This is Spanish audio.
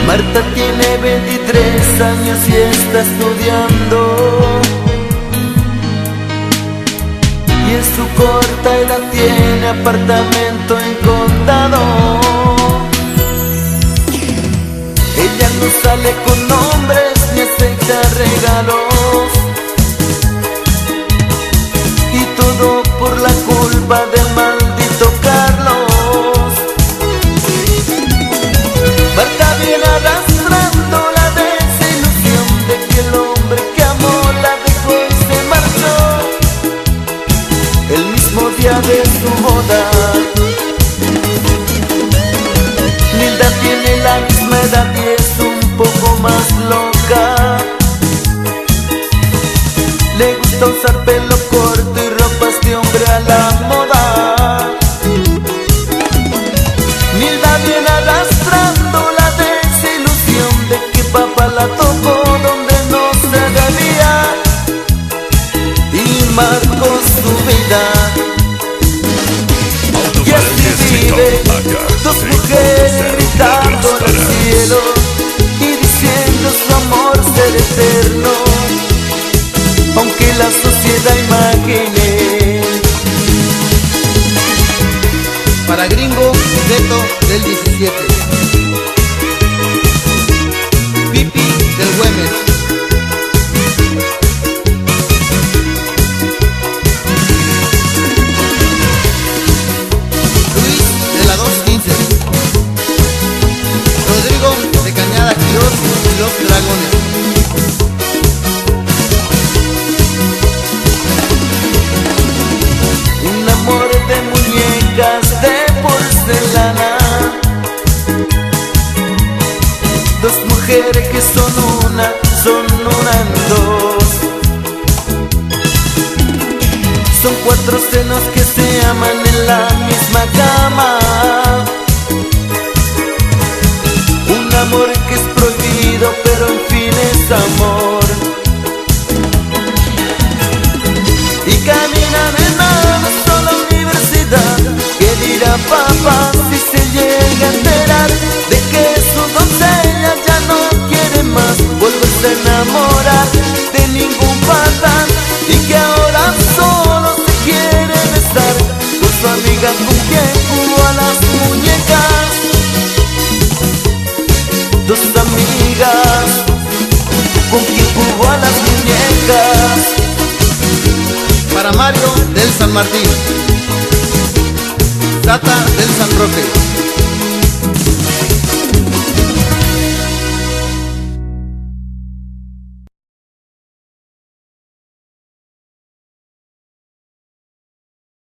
Marta tiene 23 años y está estudiando, y en su corta edad tiene apartamento en Condado. Ella no sale con hombres ni acepta regalos, y todo por la culpa del maldito Carlos. Marta viene arrastrando la desilusión de que el hombre que amó la dejó y se marchó el mismo día de su boda. Nilda tiene la misma edad y es un poco más loca. Le gusta usar pelo corto y ropas de hombre a la moda. Nilda viene arrastrando la desilusión de que papá la tocó donde no se debía y marcó su vida. Y así vive dos mujeres gritando al cielo y diciendo su amor ser eterno, aunque la sociedad imagine. Para Gringo, Beto del 17, Pipi del Güemes, Luis de la 215, Rodrigo de Cañada Quirós y Los Dragones. Un amor de muñecas de porcelana, dos mujeres que son una en dos. Son cuatro senos que se aman en la misma cama. Un amor que es prohibido pero en fin es amor. Y caminan hermanos a la universidad. ¿Qué dirá papá si se llega a enterar de que su doncella ya no quiere más volverse a enamorar de ningún patán, y que ahora solo se quiere besar con su amiga con quien jugó a las muñecas? Dos amigas con quien jugó a las muñecas. Para Mario del San Martín, Tata del San Roque.